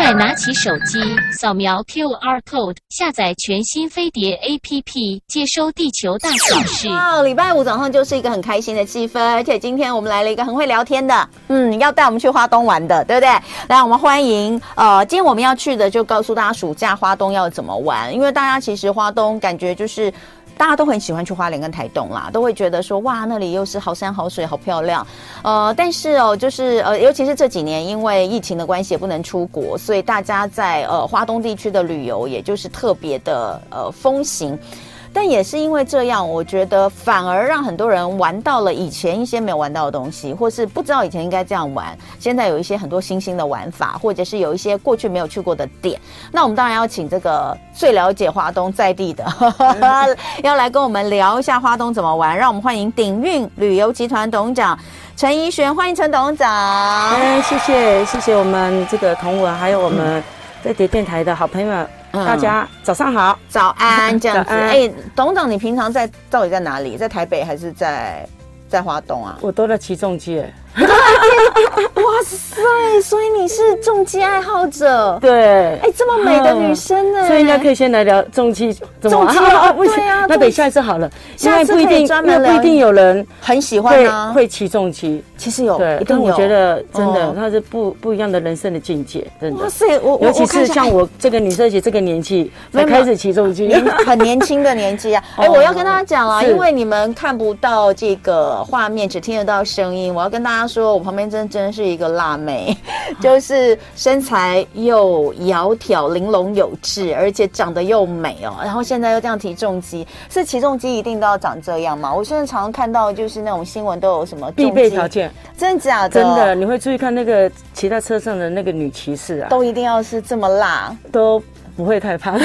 快拿起手机，扫描 QR code， 下载全新飞碟 APP， 接收地球大小事。 哇，礼拜五早上就是一个很开心的气氛，而且今天我们来了一个很会聊天的，要带我们去花东玩的，对不对？来，我们欢迎，今天我们要去的就告诉大家暑假花东要怎么玩，因为大家其实花东感觉就是。大家都很喜欢去花莲跟台东啦，都会觉得说哇，那里又是好山好水，好漂亮。但是就是尤其是这几年因为疫情的关系也不能出国，所以大家在花东地区的旅游也就是特别的风行。但也是因为这样，我觉得反而让很多人玩到了以前一些没有玩到的东西，或是不知道以前应该这样玩，现在有一些很多新兴的玩法，或者是有一些过去没有去过的点。那我们当然要请这个最了解花东在地的要来跟我们聊一下花东怎么玩，让我们欢迎鼎运旅游集团董事长陈怡璇，欢迎陈董事长。 谢谢我们这个同文，还有我们飞碟电台的好朋友们。大家早上好， 早安，这样子。董事长，你平常到底在哪里？在台北还是在花东啊？ 我都在骑重机。 哇塞！所以你是重机爱好者？ 对。 这么美的女生呢？ 所以应该可以先来聊重机怎么玩。 对啊。 那等下一次好了， 下次可以专门聊。 不一定有人很喜欢啊， 会骑重机。 其实有， 对，但我觉得真的，它是不一样的人生的境界，真的。哇塞，尤其是像我这个女生，这个年纪才开始骑重机， 很年轻的年纪啊。我要跟大家讲啊，因为你们看不到这个画面，只听得到声音。我要跟大家说，我旁边真的是一个辣妹，就是身材又窈窕、玲珑有致，而且长得又美哦。然后现在又这样骑重机，是骑重机一定都要长这样吗？我现在常常看到就是那种新闻都有什么必备条件。 真的假的？ 真的，你会注意看那个骑在车上的那个女骑士啊， 都一定要是这么辣， 都不会太胖，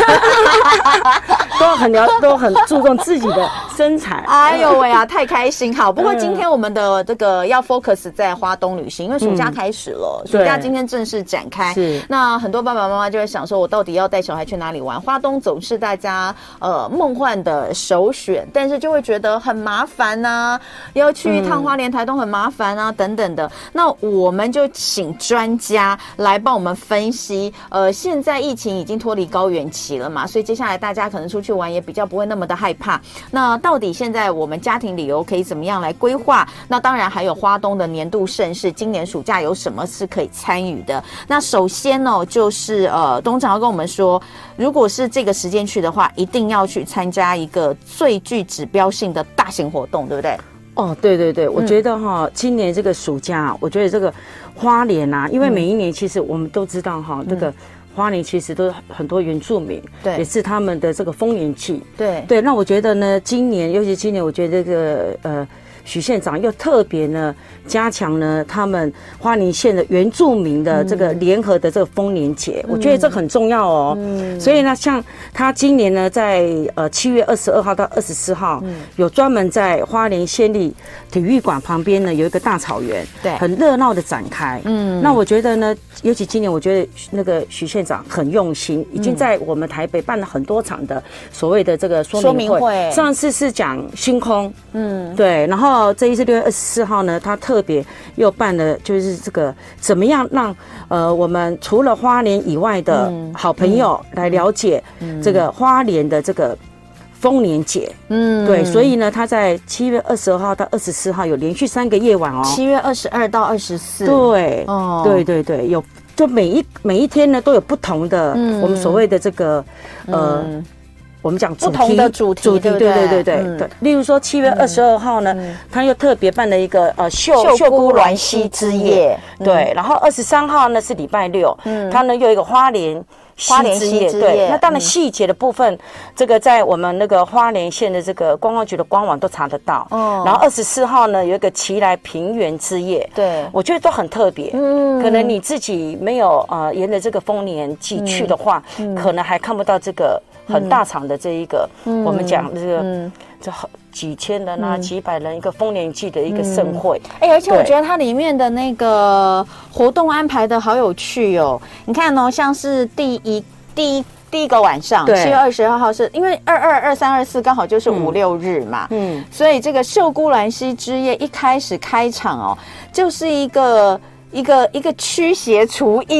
都很注重自己的身材。 哎呦喂啊，太开心！好，不过今天我们的这个要 focus 在花东旅行，因为暑假开始了，暑假今天正式展开。是，那很多爸爸妈妈就会想说，我到底要带小孩去哪里玩？花东总是大家梦幻的首选，但是就会觉得很麻烦啊，要去一趟花莲、台东很麻烦啊，等等的。那我们就请专家来帮我们分析。现在疫情已经脱离高原期了嘛，所以接下来大家可能出去玩也比较不会那么的害怕。那到底现在我们家庭旅游可以怎么样来规划？那当然还有花东的年度盛事，今年暑假有什么是可以参与的？那首先呢，就是董事长要跟我们说，如果是这个时间去的话，一定要去参加一个最具指标性的大型活动，对不对？ 哦，对，我觉得今年这个暑假，我觉得这个花莲啊，因为每一年其实我们都知道这个花莲其实都很多原住民，对，也是他们的这个丰年祭，对。那我觉得呢，尤其今年，我觉得这个许县长又特别呢加强呢他们花莲县的原住民的这个联合的这个丰年节，我觉得这很重要哦。所以呢，像他今年呢在7月22号到24号，有专门在花莲县立体育馆旁边呢有一个大草原，对，很热闹的展开。那我觉得呢，尤其今年我觉得那个许县长很用心，已经在我们台北办了很多场的所谓的这个说明会。上次是讲星空，对，然后这一次6月24号呢，他特别又办了，就是这个怎么样让我们除了花莲以外的好朋友来了解这个花莲的这个丰年节。对，所以呢，他在7月22号到24号有连续3个夜晚哦，7 月22到24， 对，对，有就每一天呢都有不同的我们所谓的这个我们讲不同的主题， 对。例如说7月22号呢，他又特别办了一个秀姑峦溪之夜，对。然后23号呢是礼拜六，他呢又有一个花莲之夜，对。那当然细节的部分，这个在我们那个花莲县的这个观光局的官网都查得到。然后24号呢有一个奇来平原之夜，对，我觉得都很特别。可能你自己没有沿着这个丰年祭去的话，可能还看不到这个很大场的这一个，我们讲这个这几千人啊，几百人一个丰年祭的一个盛会。 而且我觉得它里面的那个活动安排的好有趣哦。你看哦，像是第一个晚上，7月22号是因为22、23、24刚好就是5、6日嘛，所以这个秀姑峦溪之夜一开始开场哦，就是一个驱邪除疫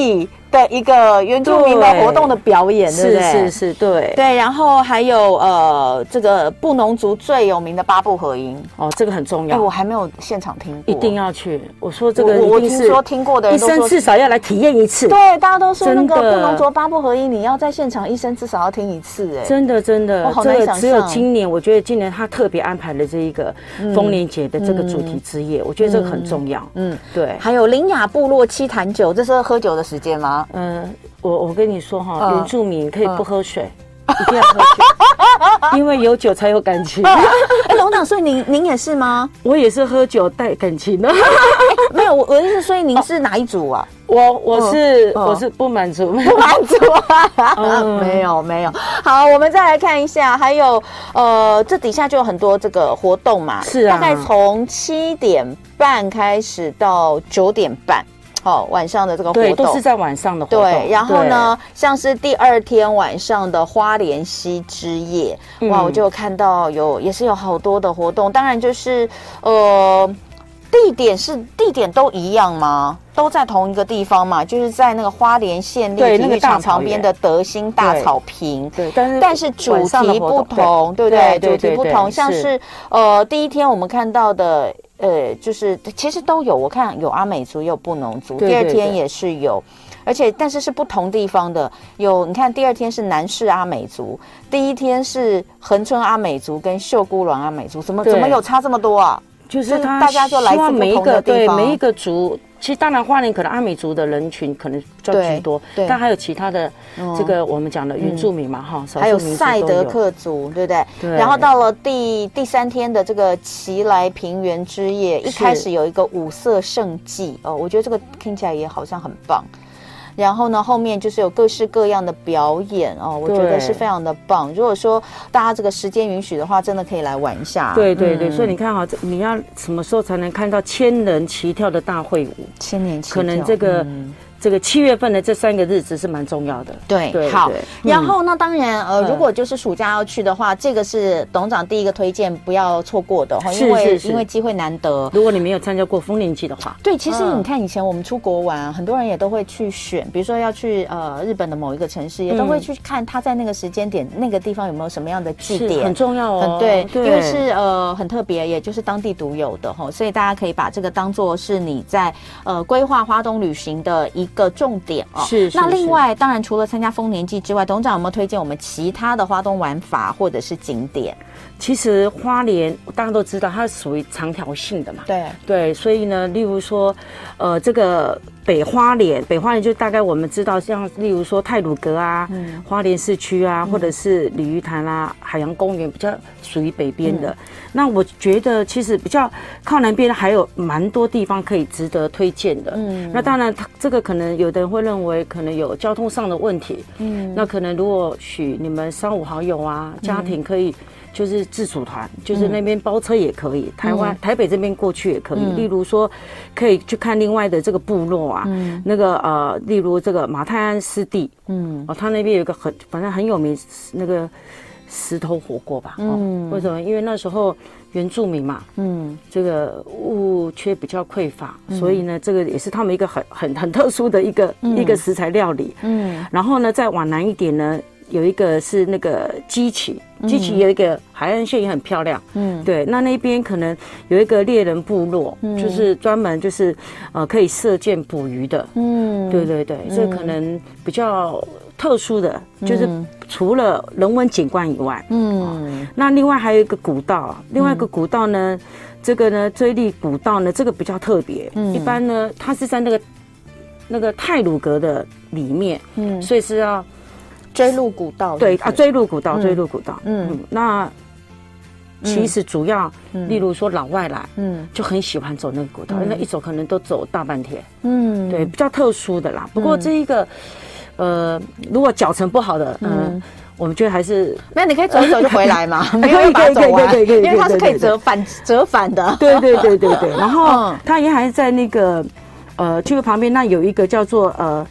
的一个原住民的活动的表演，对不对？ 是，对对。然后还有这个布农族最有名的八部合音哦，这个很重要。 我还没有现场听过， 一定要去。我说这个我听说听过的人都说一生至少要来体验一次。 对，大家都说那个布农族八部合音，你要在现场一生至少要听一次。哎， 真的， 我好难想象。 只有今年，我觉得今年他特别安排了这一个丰年节的这个主题之夜，我觉得这个很重要。对。 还有林雅部落七坛酒，这是喝酒的时间吗？ 我跟你说哈，原住民可以不喝水，一定要喝酒，因为有酒才有感情。 龙长，所以您也是吗？ 我也是喝酒带感情的。 没有，我的意思，所以您是哪一组啊？ 我是不满足， 不满足啊！没有。好，我们再来看一下，还有这底下就有很多这个活动嘛， 是啊， 大概从7点半开始到9点半。晚上的这个活动， 对，都是在晚上的活动。 对，然后呢，像是第2天晚上的花莲溪之夜，哇，我就看到也是有好多的活动。当然就是地点都一样吗？都在同一个地方嘛？就是在那个花莲县立体育场旁边的德兴大草坪。 对，但是主题不同，对不对？主题不同，像是第1天我们看到的。就是其实都有，我看有阿美族，也有布农族。第2天也是有，但是不同地方的。你看第2天是南势阿美族，第1天是恒春阿美族跟秀姑峦阿美族，怎么有差这么多啊？ 就是大家就来自不同的地方， 每一个族。其实当然，花莲可能阿美族的人群可能比较居多，但还有其他的这个我们讲的原住民嘛， 还有赛德克族，对不对？对。然后到了第3天的这个奇来平原之夜，一开始有一个五色盛祭我觉得这个听起来也好像很棒。然后呢，后面就是有各式各样的表演我觉得是非常的棒。如果说大家这个时间允许的话，真的可以来玩一下。 对，所以你看你要什么时候才能看到千人齐跳的大会舞？ 千年齐跳， 可能这个7月份的这3个日子是蛮重要的。 对，好。然后那当然如果就是暑假要去的话，这个是董事长第一个推荐不要错过的因为机会难得。 如果你没有参加过丰年祭的话， 对，其实你看以前我们出国玩很多人也都会去选，比如说要去日本的某一个城市，也都会去看他在那个时间点那个地方有没有什么样的祭典， 很重要对，因为是很特别，也就是当地独有的所以大家可以把这个当作是你在规划花东旅行的一个重点是。 那另外当然除了参加丰年祭之外，董事长有没有推荐我们其他的花东玩法或者是景点？ 其实花莲大家都知道它是属于长条性的嘛，对，所以呢，例如说这个北花莲就大概我们知道，像例如说太鲁阁啊，花莲市区啊，或者是鲤鱼潭啊，海洋公园比较属于北边的。那我觉得其实比较靠南边还有蛮多地方可以值得推荐的。那当然这个可能有的人会认为可能有交通上的问题，那可能如果许你们3、5好友啊，家庭可以就是自主团，就是那边包车也可以，台北这边过去也可以。例如说可以去看另外的这个部落啊，那个例如这个马太安湿地，他那边有一个反正很有名那个石头火锅吧，为什么？因为那时候原住民嘛，这个物缺比较匮乏，所以呢，这个也是他们一个很特殊的一个食材料理。然后呢，再往南一点呢，有一个是那个基奇有一个海岸线也很漂亮。对，那边可能有一个猎人部落，就是专门就是可以射箭捕鱼的。对，这可能比较特殊的，就是除了人文景观以外，那另外还有一个古道，另外一个古道呢，这个呢追历古道呢，这个比较特别。一般呢，它是在那个太鲁阁的里面，所以是要追鹿古道。 对啊，追鹿古道。那其实主要，例如说老外来，就很喜欢走那个古道，因为一走可能都走大半天。对，比较特殊的啦。不过这一个。如果脚程不好的，我们觉得还是没有，你可以走一走就回来嘛，没有把它走完，因为它是可以折返的。 对。然后它也还在那个这个旁边，那有一个叫做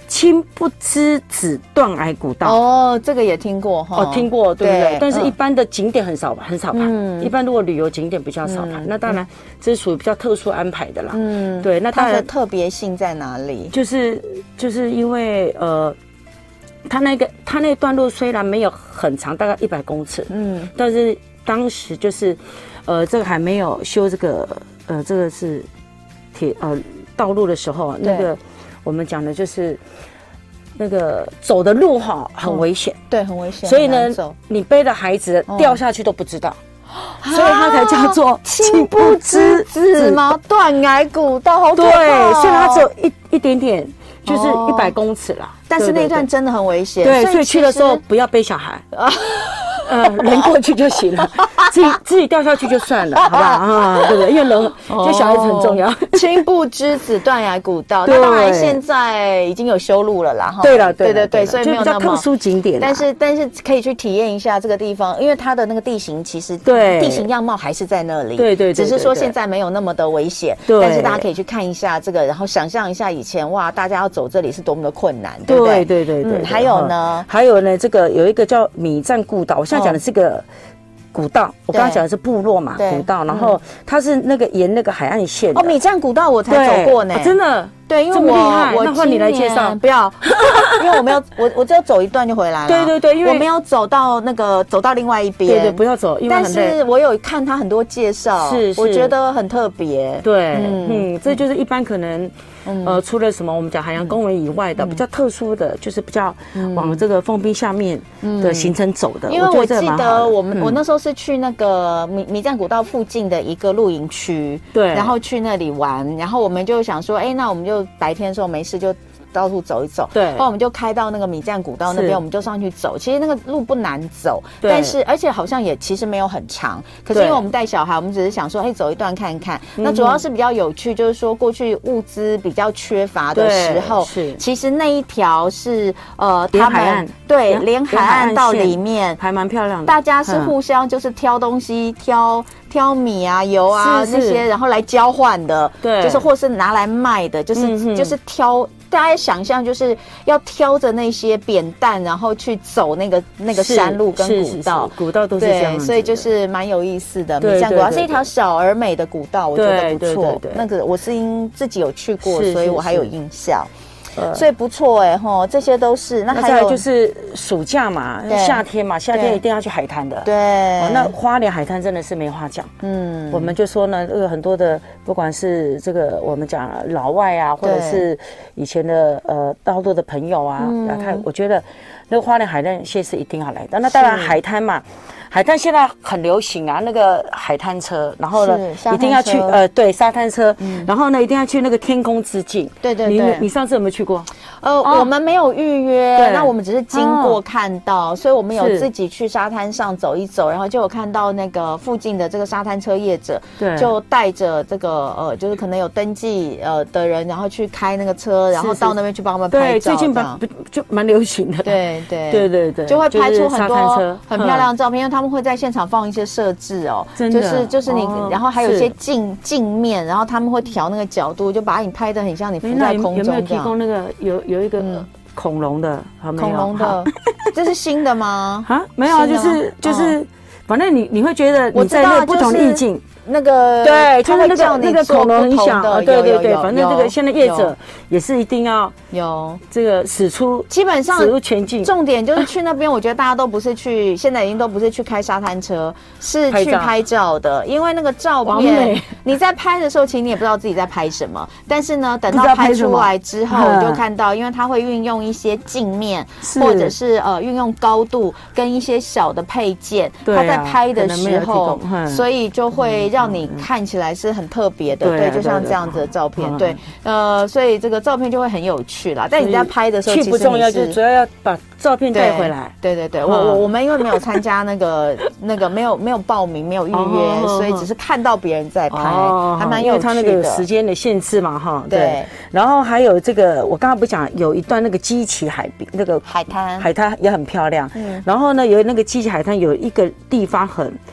青不知子断崖古道哦，这个也听过哈， 听过对不对？但是一般的景点很少盘，一般如果旅游景点比较少盘，那当然这是属于比较特殊安排的啦。对，那它的特别性在哪里？ 就是因为它那段路虽然没有很长，大概100公尺，但是当时就是这个还没有修这个是道路的时候，那个我们讲的就是那个走的路很危险， 对，很危险。 所以呢，你背着孩子掉下去都不知道，所以它才叫做青不知子吗？断崖古道，好可怕。 对，所以它只有一点点，就是100公尺啦。 但是那一段真的很危险， 对，所以去的时候不要背小孩。人过去就行了，自己掉下去就算了，好不好？对不对？因为人就小孩子很重要。 青不知子断崖古道，那当然现在已经有修路了啦。 对了， 对，所以没有那么特殊景点， 但是可以去体验一下这个地方，因为它的那个地形其实地形样貌还是在那里，对，只是说现在没有那么的危险，但是大家可以去看一下这个，然后想象一下以前哇，大家要走这里是多么的困难，对不对？ 对。 还有呢， 这个有一个叫米站古道，我现在讲的是个古道，我刚刚讲的是部落嘛，古道，然后它是那个沿那个海岸线的。 米站古道我才走过呢， 真的。 对，因为那换你来介绍， 不要，因为我没有，我只有走一段就回来了。对，因为我没有走到另外一边。对， 不要走，因为很累。 但是我有看他很多介绍，我觉得很特别。 对，这就是一般可能除了什么我们讲海洋公园以外的比较特殊的，就是比较往这个凤滨下面的行程走的。 因为我记得我那时候是去那个米站古道附近的一个露营区，对，然后去那里玩，然后我们就想说，那我们就白天的时候没事就到处走一走，对，然后我们就开到那个米站古道那边，我们就上去走。其实那个路不难走，但是而且好像也其实没有很长。可是因为我们带小孩，我们只是想说，走一段看看。那主要是比较有趣，就是说过去物资比较缺乏的时候，其实那一条是连海岸， 对，连海岸到里面还蛮漂亮的。 大家是互相就是挑东西，挑米啊、油啊那些，然后来交换的，对，就是或是拿来卖的，就是挑。大家想象就是要挑着那些扁担，然后去走那个山路跟古道， 古道都是这样子， 所以就是蛮有意思的。米站古道是一条小而美的古道，我觉得不错。那个我是自己有去过，所以我还有印象。所以不错这些都是。那还有就是暑假嘛，夏天嘛，夏天一定要去海滩的。 对， 那花莲海滩真的是没话讲。我们就说呢，很多的不管是这个我们讲老外啊，或者是以前的道路的朋友啊，我觉得那个花莲海滩线是一定要来的。那当然海滩嘛。海滩现在很流行啊，那个海滩车，然后呢，一定要去沙滩车，然后呢，一定要去那个天空之镜。对，你上次有没有去过？ 我们没有预约，那我们只是经过看到，所以我们有自己去沙滩上走一走，然后就有看到那个附近的这个沙滩车业者，就带着这个就是可能有登记的人，然后去开那个车，然后到那边去帮他们拍照。 最近就蛮流行的。 对， 就会拍出很多很漂亮的照片，因为他们会在现场放一些设置就是你，然后还有一些镜面，然后他们会调那个角度，就把你拍得很像你浮在空中。 有没有提供那个有一个恐龙的？ 恐龙的，这是新的吗？ 没有啊，就是，反正你会觉得你在那不同的意境。 那个对，就是那个恐龙很想对，反正这个现在业者也是一定要有这个基本上使出全劲。 重点就是去那边，我觉得大家都不是去，现在已经都不是去开沙滩车，是去拍照的。因为那个照片你在拍的时候，其实你也不知道自己在拍什么，但是呢，等到拍出来之后，你就看到，因为它会运用一些镜面，或者是运用高度跟一些小的配件，它在拍的时候，所以就会让你看起来是很特别的，对，就像这样子的照片，对，所以这个照片就会很有趣啦。但你在拍的时候， 去不重要，就主要要把照片带回来。 对，我们因为没有参加那个没有报名，没有预约，所以只是看到别人在拍，还蛮有趣的。因为他那个时间的限制嘛，哈，对。然后还有这个，我刚刚不讲有一段那个基奇海滨那个海滩也很漂亮。然后呢，有那个基奇海滩有一个地方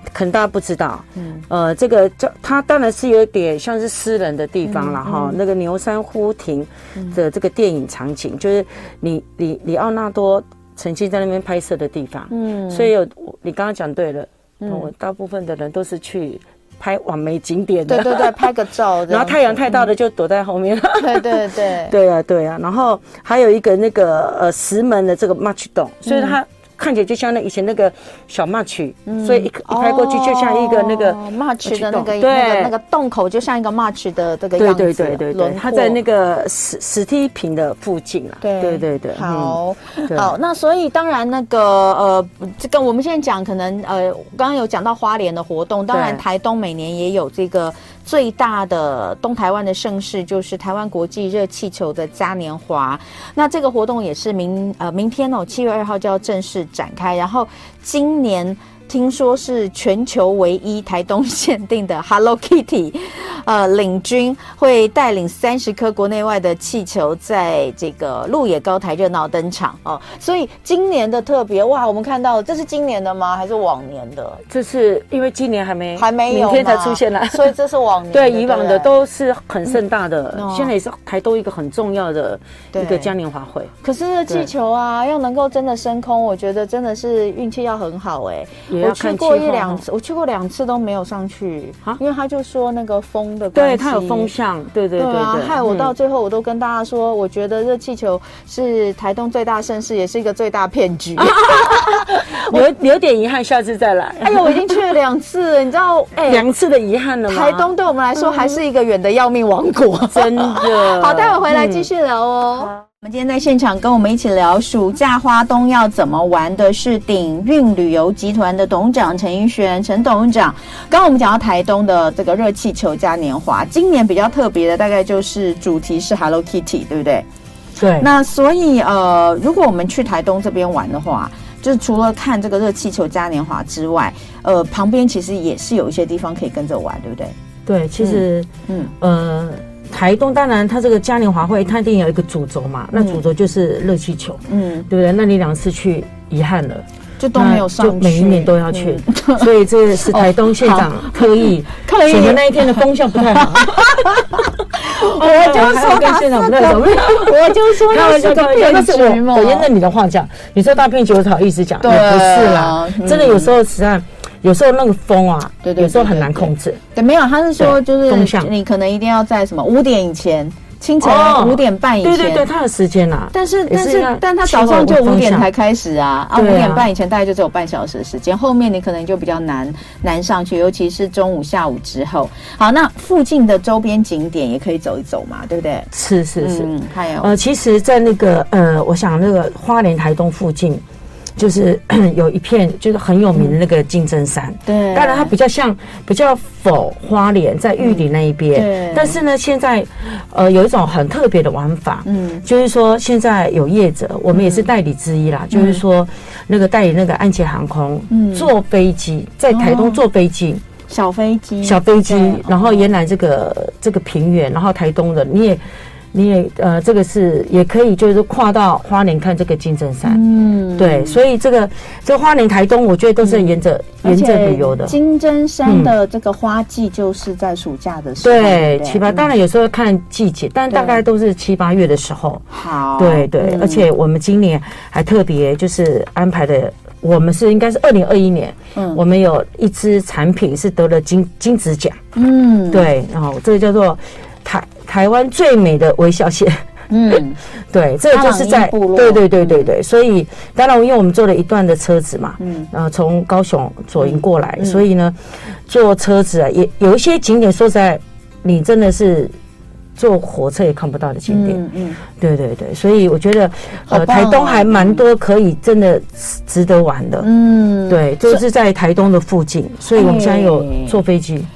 可能大家不知道，这个它当然是有点像是私人的地方啦哈。那个牛山忽庭的这个电影场景，就是里奥纳多曾经在那边拍摄的地方。所以你刚刚讲对了，我大部分的人都是去拍完美景点的， 对，拍个照， 然后太阳太大的就躲在后面。 对， 对啊，然后还有一个那个石门的这个 March 洞，所以它看起来就像以前那个小 March，所以一拍过去就像一个那个 March 的那个洞口，就像一个 March 的这个样子。 对，它在那个史梯坪的附近啦。对。 好，那所以当然那个这个我们现在讲可能刚刚有讲到花莲的活动，当然台东每年也有这个最大的东台湾的盛事，就是台湾国际热气球的嘉年华。那这个活动也是明天7月2号就要正式展开，然后今年听说是全球唯一台东限定的 Hello Kitty， 领军会带领30颗国内外的气球在这个鹿野高台热闹登场哦。所以今年的特别哇，我们看到这是今年的吗？还是往年的？ 这是因为今年还没有， 明天才出现了， 所以这是往年的。 对，以往的都是很盛大的，现在也是台东一个很重要的一个嘉年华会。 可是热气球啊，要能够真的升空，我觉得真的是运气要很好哎。我去过我去过2次都没有上去，因为他就说那个风的关系， 对，他有风向，对， 害我到最后我都跟大家说，我觉得热气球是台东最大盛事，也是一个最大骗局。 有点遗憾，下次再来。 哎呦，我已经去了2次，你知道 ，2次的遗憾了吗？ 台东对我们来说还是一个远的要命王国， 真的。 好，待会回来继续聊哦。我们今天在现场跟我们一起聊暑假花东要怎么玩的是鼎运旅游集团的董事长陈一璇，陈董事长。刚刚我们讲到台东的这个热气球嘉年华，今年比较特别的大概就是主题是 Hello Kitty， 对不对？ 对。 那所以如果我们去台东这边玩的话，就是除了看这个热气球嘉年华之外，旁边其实也是有一些地方可以跟着玩，对不对？ 对，其实台东当然它这个嘉年华会它一定有一个主轴嘛，那主轴就是热气球，对不对？那你2次去遗憾了， 就都没有上去， 就每一年都要去，所以这是台东县长特意选的那一天的风向不太好。 我就说跟县长不太好，我就说那是个骗局嘛。 我沿着你的话讲，你说大骗局，我好意思讲，也不是啦，真的有时候实在。有时候那个风啊，有时候很难控制。 对，没有，他是说就是你可能一定要在什么5点以前，清晨5点半以前。 对，他有时间啦。 但他早上就5点才开始啊，5点半以前大概就只有半小时的时间，后面你可能就比较难上去，尤其是中午、下午之后。好，那附近的周边景点也可以走一走嘛，对不对？ 是。 还有其实，在那个我想那个花莲台东附近。就是有一片就是很有名的那个金针山， 对， 当然它比较否花莲在玉里那一边， 对， 但是呢，现在有一种很特别的玩法，就是说现在有业者，我们也是代理之一啦，就是说那个代理那个安捷航空，坐飞机在台东坐飞机， 小飞机， 然后沿来这个平原，然后台东的你也这个是也可以，就是跨到花莲看这个金针山，对，所以这花莲台东，我觉得都是沿着旅游的。 金针山的这个花季就是在暑假的时候， 对，7、8，当然有时候看季节，但大概都是7、8月的时候。 好， 对，而且我们今年还特别就是安排的，我们应该是2021年，我们有一支产品是得了金质奖，对，然后这个叫做台湾最美的微笑线，对，这个就是在对，所以当然因为我们坐了一段的车子嘛，从高雄左营过来，所以呢，坐车子啊，也有一些景点，说实在，你真的是坐火车也看不到的景点，对，所以我觉得台东还蛮多可以真的值得玩的，对，就是在台东的附近，所以我们现在有坐飞机。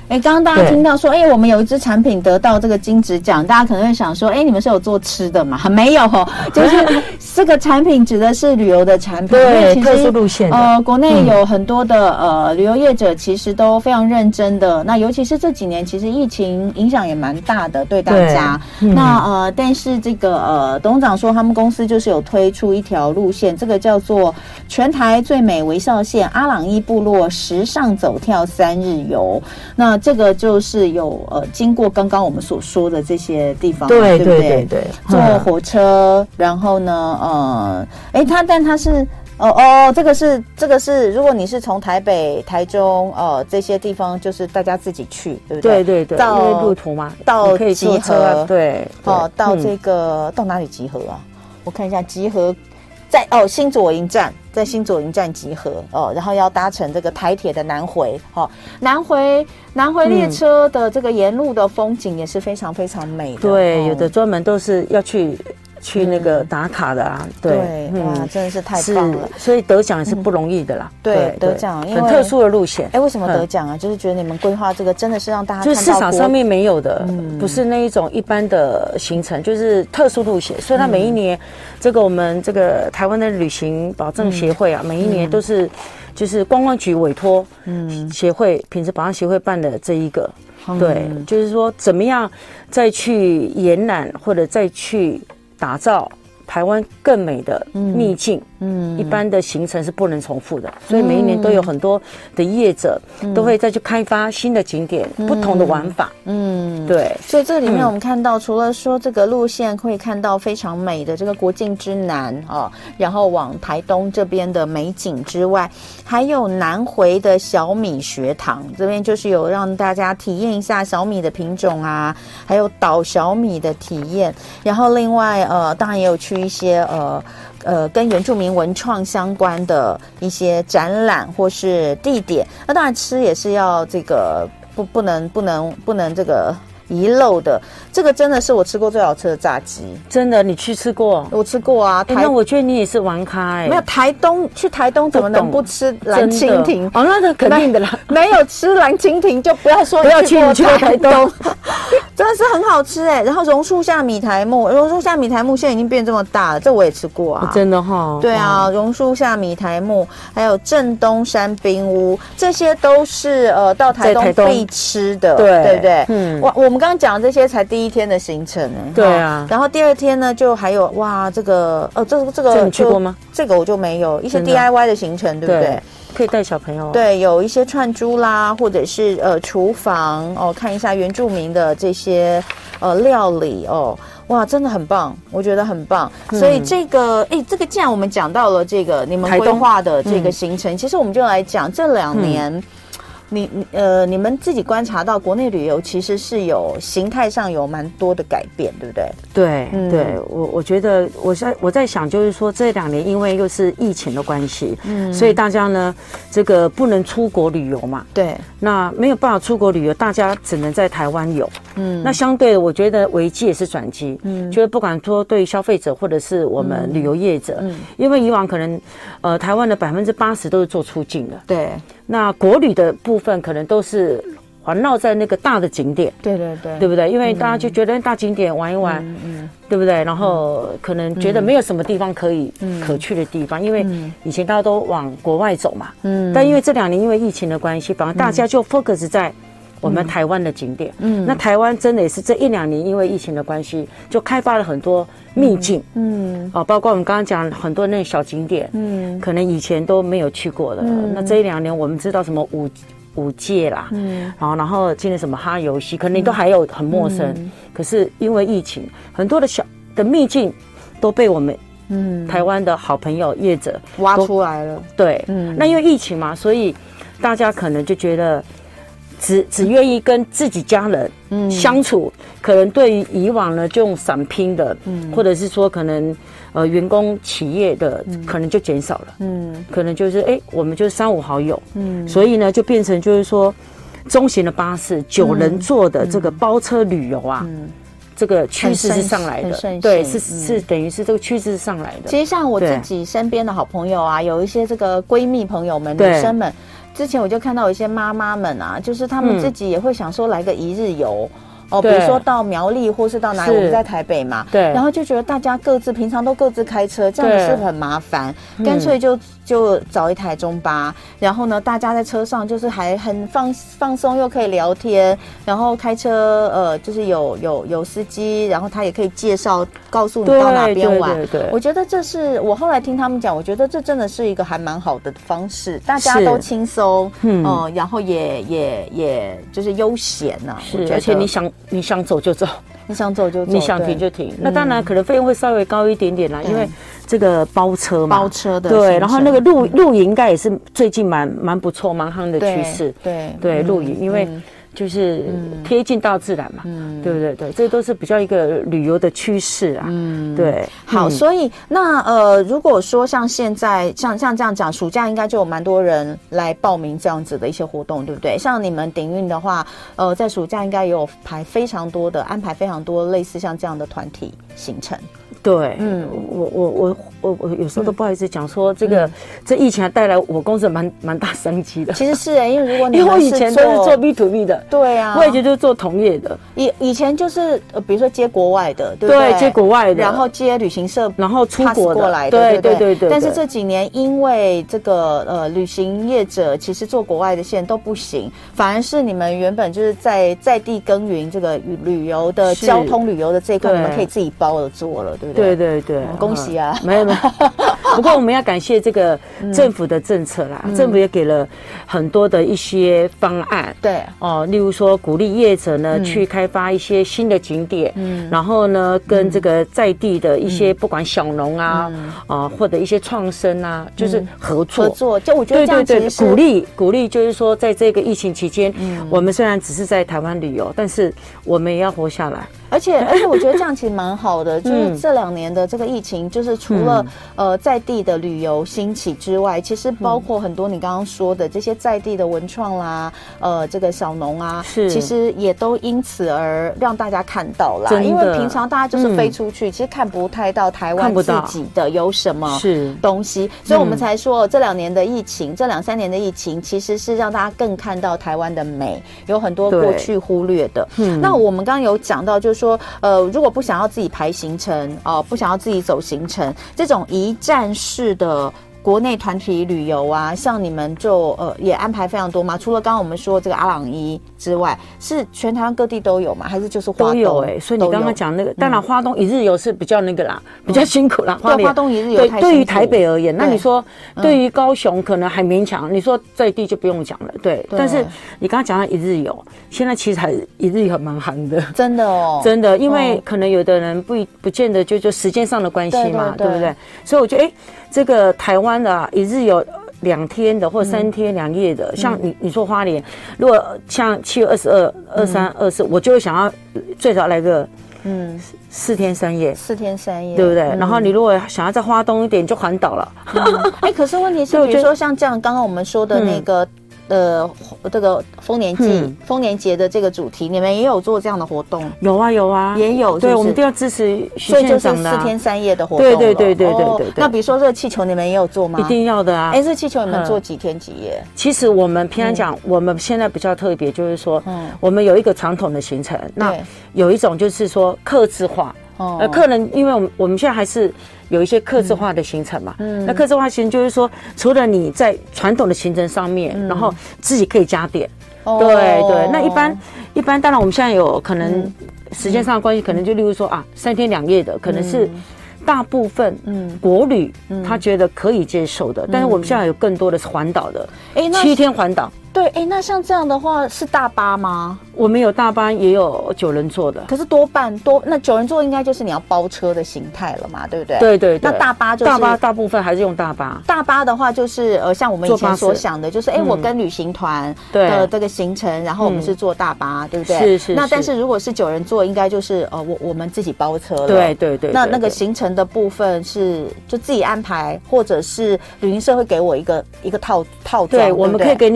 刚刚大家听到说，我们有一支产品得到这个金质奖，大家可能会想说，你们是有做吃的吗？没有就是这个产品指的是旅游的产品， 对，特殊路线的。 国内有很多的旅游业者其实都非常认真的，那尤其是这几年，其实疫情影响也蛮大的，对大家。那但是这个董事长说，他们公司就是有推出一条路线，这个叫做全台最美微笑线阿朗伊部落时尚走跳3日游。那这个就是有经过刚刚我们所说的这些地方，对不对？对，坐火车，然后呢，它是。这个是，如果你是从台北、台中这些地方，就是大家自己去，对不对？ 对，因为路途嘛， 到集合， 对， 到这个到哪里集合啊？我看一下，集合在新左营站，在新左营站集合然后要搭乘这个台铁的南回，南回列车的这个沿路的风景也是非常非常美的， 对，有的专门都是要去那个打卡的啊， 对，哇，真的是太棒了， 所以得奖也是不容易的啦。 对，得奖因为很特殊的路线。 为什么得奖啊？就是觉得你们规划这个真的是让大家就市场上面没有的，不是那一种一般的行程，就是特殊路线。所以它每一年，这个我们这个台湾的旅行保证协会啊，每一年都是就是观光局委托协会品质保障协会办的这一个。对，就是说怎么样再去延揽或者再去打造台湾更美的秘境，一般的行程是不能重复的，所以每一年都有很多的业者都会再去开发新的景点，不同的玩法。对， 所以这里面我们看到，除了说这个路线会看到非常美的这个国境之南然后往台东这边的美景之外，还有南回的小米学堂，这边就是有让大家体验一下小米的品种啊，还有捣小米的体验，然后另外当然也有去一些跟原住民文创相关的一些展览或是地点，那当然吃也是要这个不能这个遗漏的。这个真的是我吃过最好吃的炸鸡， 真的，你去吃过？ 我吃过啊。 那我觉得你也是玩咖没有去台东怎么能不吃蓝蜻蜓？ 那肯定的啦。 没有吃蓝蜻蜓就不要说你去过台东，真的是很好吃然后榕树下米苔目现在已经变这么大了，这我也吃过啊。 真的哈。 对啊，榕树下米苔目，还有正东山冰屋，这些都是到台东必吃的，对不对？我们刚刚讲的这些才第一天的行程对啊。 然后第二天呢，就还有这个这个你去过吗？ 这个我就没有，一些 DIY 的行程，对不对？ 可以带小朋友。 对，有一些串珠啦，或者是厨房看一下原住民的这些料理哇，真的很棒，我觉得很棒。所以这个既然我们讲到了这个你们规划的这个行程，其实我们就来讲这2年。你们自己观察到国内旅游其实是有形态上有蛮多的改变，对不对？ 对，我觉得我在想，就是说这2年因为又是疫情的关系，所以大家呢这个不能出国旅游嘛， 对， 那没有办法出国旅游，大家只能在台湾有，那相对的，我觉得危机也是转机，就是不管说对消费者或者是我们旅游业者，因为以往可能台湾的80%都是做出境的， 对。 那国旅的部分可能都是环绕在那个大的景点，对不对？因为大家就觉得大景点玩一玩，对不对？然后可能觉得没有什么地方可去的地方，因为以前大家都往国外走嘛，但因为这2年因为疫情的关系，反而大家就 focus 在我们台湾的景点。那台湾真的也是这1-2年因为疫情的关系，就开发了很多秘境，包括我们刚刚讲很多那小景点，可能以前都没有去过的。那这1-2年我们知道什么五界啦，然后今年什么哈游戏，可能你都还有很陌生。可是因为疫情，很多的小的秘境都被我们台湾的好朋友业者挖出来了。 对，那因为疫情嘛，所以大家可能就觉得只愿意跟自己家人相处，可能对于以往呢这种散拼的，或者是说可能员工企业的可能就减少了，可能就是我们就是3-5好友，所以呢就变成就是说中型的巴士9人座的这个包车旅游啊。这个趋势是上来的，对，是等于是这个趋势是上来的。 其实像我自己身边的好朋友啊，有一些这个闺蜜朋友们、女生们， 之前我就看到有一些妈妈们啊，就是他们自己也会想说来个一日游。比如说到苗栗或是到哪里，我们在台北嘛，对，然后就觉得大家平常都各自开车，这样子是很麻烦，干脆就找一台中巴，然后呢，大家在车上就是还很放松，又可以聊天，然后开车就是有司机，然后他也可以介绍告诉你到哪边玩。对，我觉得这是我后来听他们讲，我觉得这真的是一个还蛮好的方式，大家都轻松，然后也就是悠闲呐。 是，而且你想走就走， 你想走就走， 你想停就停。那当然可能费用会稍微高一点点啦，因为这个包车嘛， 包车的对，然后那个露营应该也是最近蛮不错、蛮夯的趋势。对，露营，因为就是贴近大自然嘛，对不对？对，这都是比较一个旅游的趋势啊。对。 好，所以那如果说像现在像这样讲，暑假应该就有蛮多人来报名这样子的一些活动，对不对？像你们鼎运的话，在暑假应该也有安排非常多类似像这样的团体行程。 对，我有时候都不好意思讲说这疫情还带来我公司蛮大生机的。 其实是因为如果你因为我以前都是做 B to B 的， 对啊， 我以前就是做同业的， 以前就是比如说接国外的，对不对？ 接国外的， 然后接旅行社， 然后出国过来的， 对。 但是这几年因为这个旅行业者其实做国外的线都不行，反而是你们原本就是在地耕耘这个旅游的交通旅游的这一块，你们可以自己包了做了，对不对？ 对， 恭喜啊！ 没有。不过我们要感谢这个政府的政策啦，政府也给了很多的一些方案， 对例如说鼓励业者呢去开发一些新的景点，然后呢跟这个在地的一些不管小农啊或者一些创生啊，就是合作， 就我觉得这样其实是鼓励，就是说在这个疫情期间，我们虽然只是在台湾旅游，但是我们也要活下来。 而且我觉得这样其实蛮好的，就是这2年的这个疫情，就是除了在地的旅游兴起之外，其实包括很多你刚刚说的这些在地的文创啦，这个小农啊，其实也都因此而让大家看到啦。因为平常大家就是飞出去，其实看不太到台湾自己的有什么东西，所以我们才说这2年的疫情，这2-3年的疫情，其实是让大家更看到台湾的美，有很多过去忽略的。那我们刚刚有讲到，就是说，如果不想要自己排行程不想要自己走行程，这种一站式的国内团体旅游啊，像你们就也安排非常多吗？除了刚刚我们说这个阿朗伊之外，是全台湾各地都有吗？还是就是花东都有所以你刚刚讲那个，当然花东一日游是比较那个啦，比较辛苦啦。 对，花东一日游太辛苦。 对于台北而言，那你说对于高雄可能还勉强，你说在地就不用讲了。对，但是你刚刚讲到一日游，现在其实还一日游蛮行的， 真的真的，因为可能有的人不见得就时间上的关系嘛，对不对？所以我觉得这个台湾的一日游2天的或3天2夜的，像你说花莲，如果像7月22、23、24，我就会想要最少来个4天3夜 ，4天3夜， 对不对？然后你如果想要再花东一点，就环岛了。 可是问题是，比如说像这样，刚刚我们说的那个。这个丰年节的这个主题，你们也有做这样的活动？有啊， 也有。 对，我们都要支持徐县长的。 所以就是4天3夜的活动。 对。 那比如说这个气球，你们也有做吗？ 一定要的啊！ 这气球你们做几天几夜？ 其实我们平常讲，我们现在比较特别，就是说，我们有一个传统的行程，那有一种就是说客制化。客人，因为我们现在还是有一些客制化的行程嘛，那客制化行程就是说，除了你在传统的行程上面，然后自己可以加点，对。那一般，当然我们现在有可能时间上的关系，可能就例如说3天2夜的，可能是大部分国旅他觉得可以接受的，但是我们现在有更多的是环岛的，7天环岛。 对，那像这样的话是大巴吗？ 我们有大巴，也有9人座的。 可是那9人座应该就是你要包车的形态了嘛，对不对？ 对。 那大巴就是大部分还是用大巴。 大巴的话就是像我们以前所想的，就是我跟旅行团的这个行程，然后我们是坐大巴，对不对？是。那但是如果是9人座，应该就是我们自己包车了。 对。 那个行程的部分是就自己安排，或者是旅行社会给我一个套装。 对，我们可以给你一个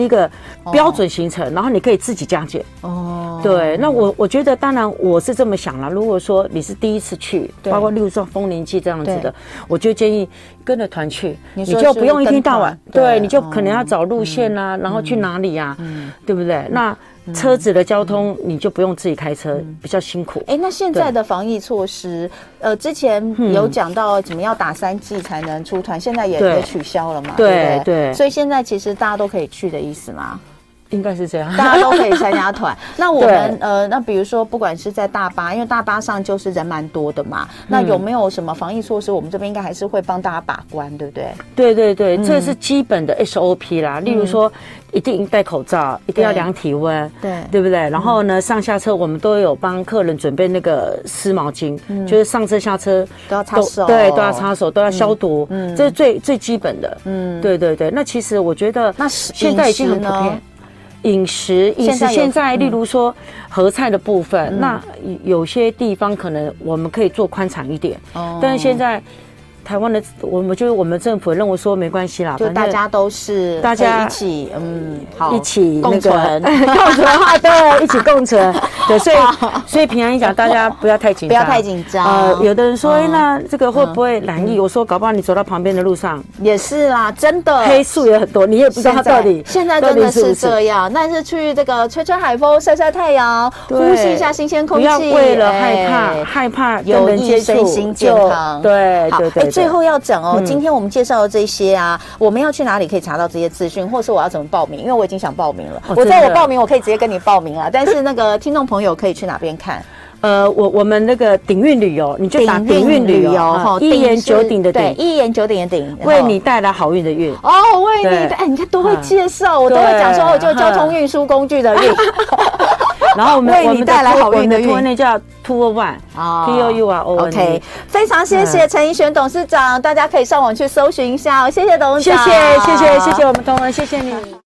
标准行程，然后你可以自己加减。哦，对，那我觉得当然我是这么想啦。如果说你是第一次去，包括例如说丰年祭这样子的，我就建议跟着团去，你就不用一天到晚，对，你就可能要找路线啊，然后去哪里啊，对不对？那车子的交通你就不用自己开车，比较辛苦。 那现在的防疫措施，之前有讲到怎么要打3剂才能出团，现在也取消了嘛？对对。所以现在其实大家都可以去的意思吗？ 应该是这样， 大家都可以参加团。那我们那比如说，不管是在大巴，因为大巴上就是人蛮多的嘛，那有没有什么防疫措施？我们这边应该还是会帮大家把关，对不对？ 对对对，这是基本的 SOP 啦。例如说，一定戴口罩，一定要量体温，对不对？然后呢，上下车我们都有帮客人准备那个湿毛巾，就是上车下车都要擦手， 对，都要擦手，都要消毒，这是最基本的。对对对。那其实我觉得，那现在已经很普遍。饮食现在，例如说合菜的部分，那有些地方可能我们可以做宽敞一点，但是现在台湾的我们政府认为说没关系啦， 就大家都是大家一起好一起共存共存啊，对，一起共存，对，所以平常一讲大家不要太紧张， 不要太紧张。 有的人说，那这个会不会染疫？我说搞不好你走到旁边的路上也是啦，真的黑树也很多，你也不知道它到底现在真的是这样。但是去这个吹海风、晒太阳，呼吸一下新鲜空气， 不要为了害怕有益身心健康。 对对对。 最后要讲今天我们介绍的这些啊，我们要去哪里可以查到这些资讯，或是我要怎么报名？因为我已经想报名了，我报名我可以直接跟你报名了，但是那个听众朋友可以去哪边看？ 我们那个鼎运旅游，你就打鼎运旅游哈，一言九鼎的鼎， 一言九鼎的鼎， 为你带来好运的运哦，为你带，你看都会介绍，我都会讲说，我就交通运输工具的运。 然后为你带来好运的运， 那叫 Tour One，TOURONE。 OK， 非常谢谢陈怡璇董事长，大家可以上网去搜寻一下，谢谢董事长， 谢谢我们同仁，谢谢你。